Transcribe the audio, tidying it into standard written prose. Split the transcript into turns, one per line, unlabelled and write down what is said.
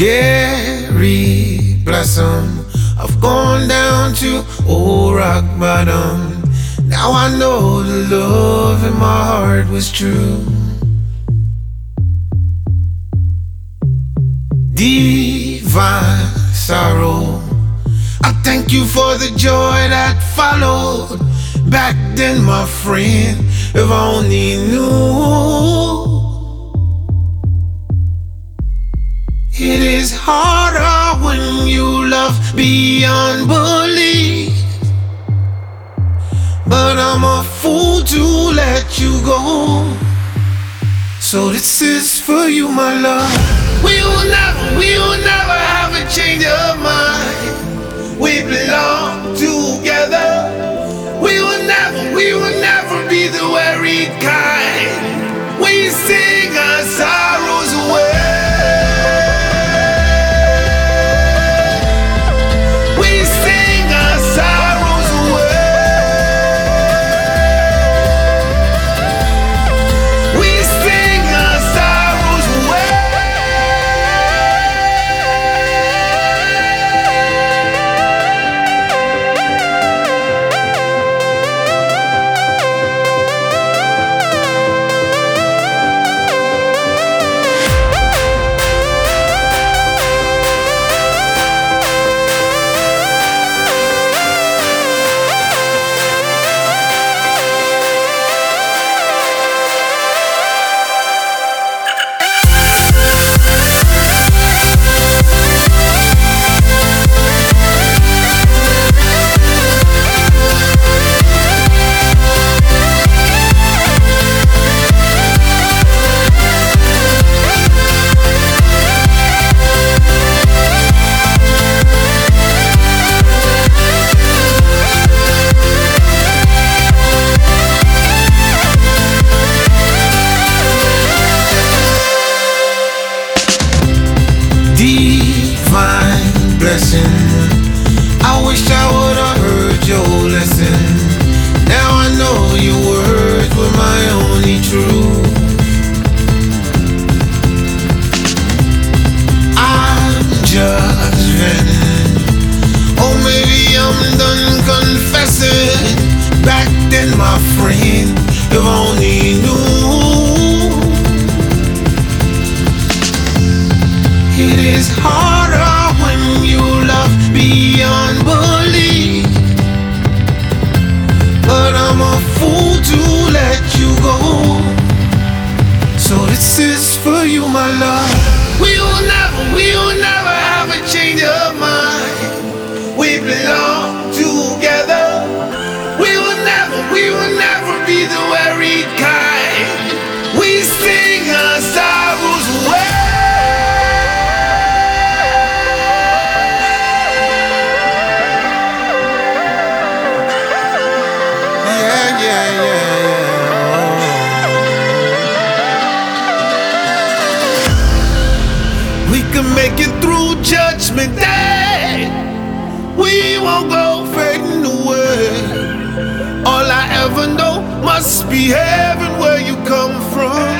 Gary Blossom, I've gone down to old rock bottom. Now I know the love in my heart was true. Divine sorrow, I thank you for the joy that followed. Back then, my friend, if I only knew. It is harder when you love beyond belief, but I'm a fool to let you go. So this is for you, my love. We will never have a change of mind. We belong together. We will never be the worried kind. We sing our sorrows away. Divine blessing, I wish I would've heard your lesson. Now I know your words were my only truth. I'm just venting, oh maybe I'm done confessing. Back then, my friend, if only knew. It is harder when you love beyond belief, but I'm a fool to let you go. So this is for you, my love. We will never have a change of mind. We belong together. We will never be the worried kind. We sing our sorrows away. We can make it through Judgment Day. We won't go fading away. All I ever know must be heaven where you come from.